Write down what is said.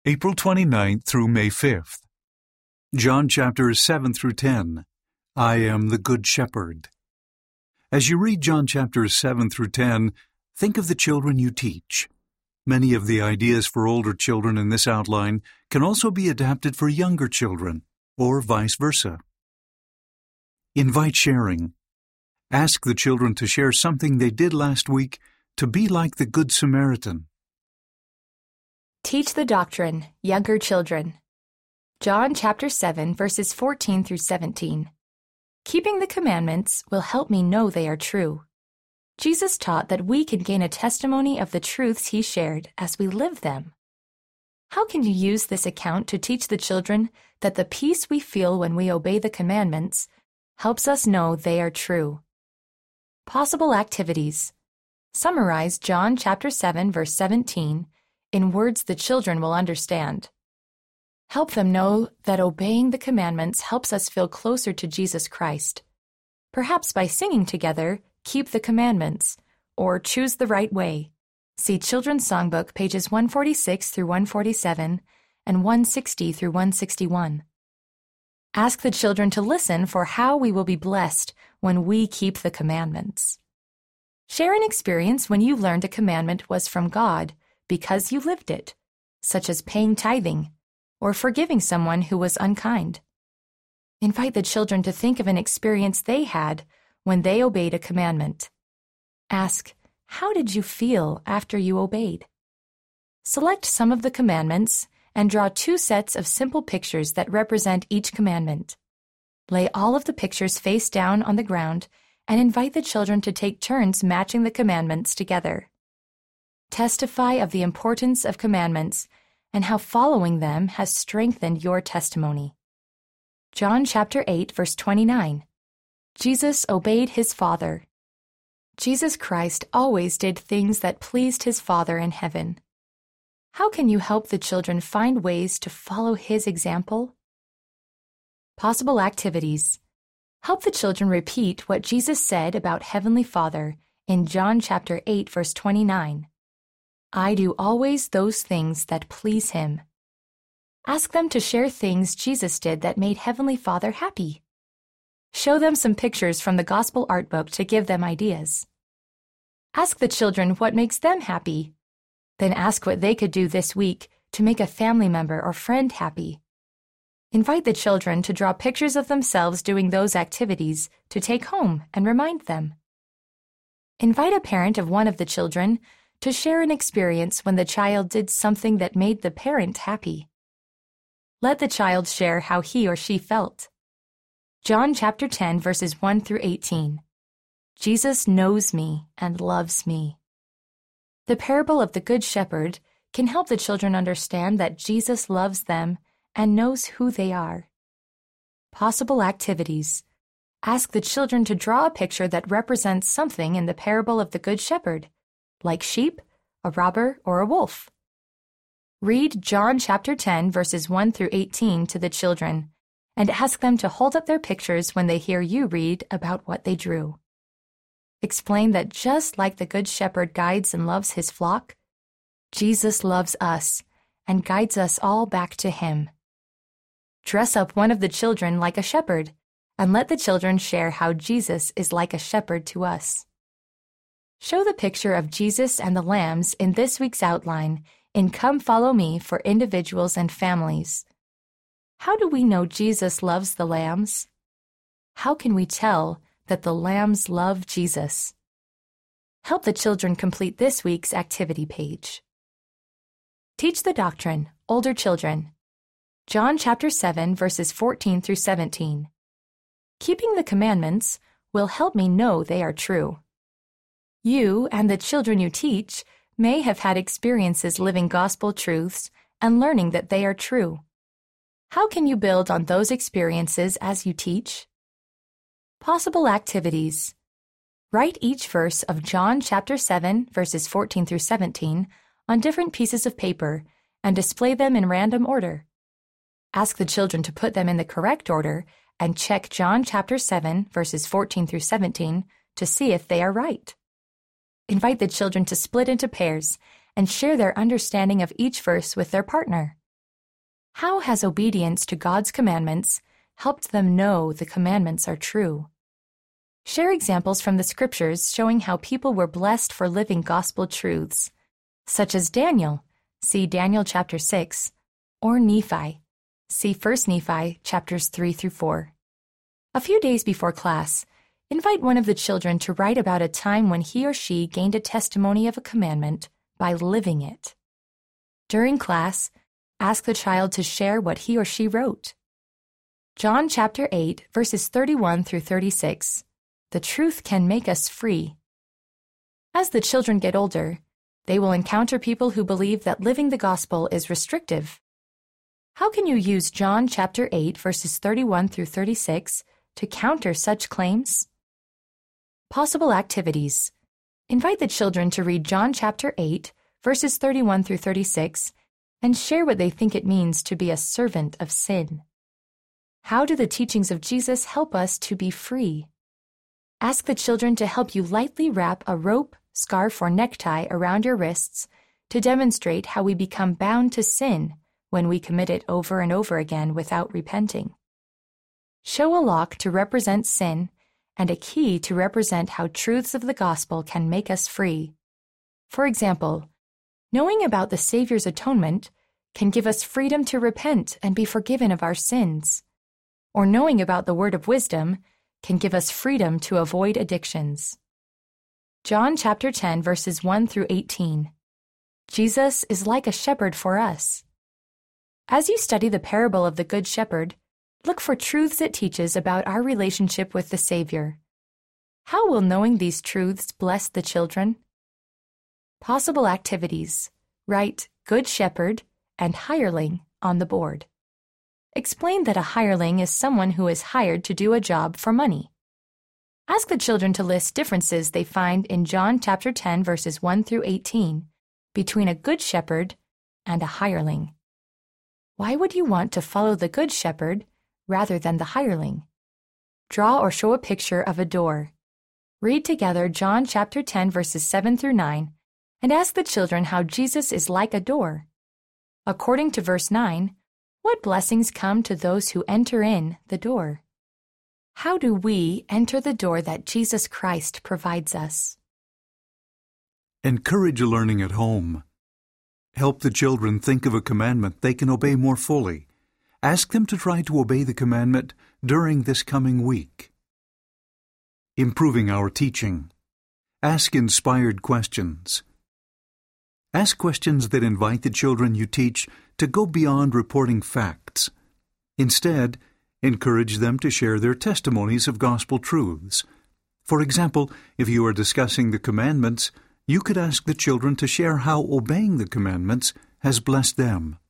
April 29th through May 5th. John chapters 7 through 10. I am the Good Shepherd. As you read John chapters 7 through 10, think of the children you teach. Many of the ideas for older children in this outline can also be adapted for younger children, or vice versa. Invite sharing. Ask the children to share something they did last week to be like the Good Samaritan. Teach the doctrine, younger children. John chapter 7, verses 14 through 17. Keeping the commandments will help me know they are true. Jesus taught that we can gain a testimony of the truths he shared as we live them. How can you use this account to teach the children that the peace we feel when we obey the commandments helps us know they are true? Possible activities. Summarize John chapter 7, verse 17 in words the children will understand. Help them know that obeying the commandments helps us feel closer to Jesus Christ. Perhaps by singing together, Keep the Commandments, or Choose the Right Way. See Children's Songbook pages 146 through 147 and 160 through 161. Ask the children to listen for how we will be blessed when we keep the commandments. Share an experience when you learned a commandment was from God because you lived it, such as paying tithing or forgiving someone who was unkind. Invite the children to think of an experience they had when they obeyed a commandment. Ask, how did you feel after you obeyed? Select some of the commandments and draw 2 sets of simple pictures that represent each commandment. Lay all of the pictures face down on the ground and invite the children to take turns matching the commandments together. Testify of the importance of commandments and how following them has strengthened your testimony. John chapter 8, verse 29. Jesus obeyed his Father. Jesus Christ always did things that pleased his Father in heaven. How can you help the children find ways to follow his example? Possible activities. Help the children repeat what Jesus said about Heavenly Father in John chapter 8, verse 29. I do always those things that please him. Ask them to share things Jesus did that made Heavenly Father happy. Show them some pictures from the Gospel Art Book to give them ideas. Ask the children what makes them happy. Then ask what they could do this week to make a family member or friend happy. Invite the children to draw pictures of themselves doing those activities to take home and remind them. Invite a parent of one of the children to share an experience when the child did something that made the parent happy. Let the child share how he or she felt. John chapter 10, verses 1 through 18. Jesus knows me and loves me. The parable of the Good Shepherd can help the children understand that Jesus loves them and knows who they are. Possible activities. Ask the children to draw a picture that represents something in the parable of the Good Shepherd, like sheep, a robber, or a wolf. Read John chapter 10, verses 1 through 18 to the children, and ask them to hold up their pictures when they hear you read about what they drew. Explain that just like the Good Shepherd guides and loves his flock, Jesus loves us and guides us all back to him. Dress up one of the children like a shepherd, and let the children share how Jesus is like a shepherd to us. Show the picture of Jesus and the lambs in this week's outline in Come Follow Me for individuals and families. How do we know Jesus loves the lambs? How can we tell that the lambs love Jesus? Help the children complete this week's activity page. Teach the doctrine, older children. John chapter 7, verses 14 through 17. Keeping the commandments will help me know they are true. You and the children you teach may have had experiences living gospel truths and learning that they are true. How can you build on those experiences as you teach? Possible activities. Write each verse of John chapter 7, verses 14 through 17 on different pieces of paper and display them in random order. Ask the children to put them in the correct order and check John chapter 7, verses 14 through 17 to see if they are right. Invite the children to split into pairs and share their understanding of each verse with their partner. How has obedience to God's commandments helped them know the commandments are true? Share examples from the scriptures showing how people were blessed for living gospel truths, such as Daniel, see Daniel chapter 6, or Nephi, see 1 Nephi chapters 3 through 4. A few days before class, invite one of the children to write about a time when he or she gained a testimony of a commandment by living it. During class, ask the child to share what he or she wrote. John chapter 8, verses 31 through 36. The truth can make us free. As the children get older, they will encounter people who believe that living the gospel is restrictive. How can you use John chapter 8, verses 31 through 36 to counter such claims? Possible activities. Invite the children to read John chapter 8, verses 31 through 36, and share what they think it means to be a servant of sin. How do the teachings of Jesus help us to be free? Ask the children to help you lightly wrap a rope, scarf, or necktie around your wrists to demonstrate how we become bound to sin when we commit it over and over again without repenting. Show a lock to represent sin and a key to represent how truths of the gospel can make us free. For example, knowing about the Savior's atonement can give us freedom to repent and be forgiven of our sins. Or knowing about the word of wisdom can give us freedom to avoid addictions. John chapter 10, verses 1 through 18. Jesus is like a shepherd for us. As you study the parable of the Good Shepherd, look for truths it teaches about our relationship with the Savior. How will knowing these truths bless the children? Possible activities. Write Good Shepherd and hireling on the board. Explain that a hireling is someone who is hired to do a job for money. Ask the children to list differences they find in John chapter 10, verses 1 through 18, between a good shepherd and a hireling. Why would you want to follow the good shepherd rather than the hireling? Draw or show a picture of a door. Read together John chapter 10, verses 7 through 9, and ask the children how Jesus is like a door. According to verse 9, what blessings come to those who enter in the door? How do we enter the door that Jesus Christ provides us? Encourage learning at home. Help the children think of a commandment they can obey more fully. Ask them to try to obey the commandment during this coming week. Improving our teaching. Ask inspired questions. Ask questions that invite the children you teach to go beyond reporting facts. Instead, encourage them to share their testimonies of gospel truths. For example, if you are discussing the commandments, you could ask the children to share how obeying the commandments has blessed them.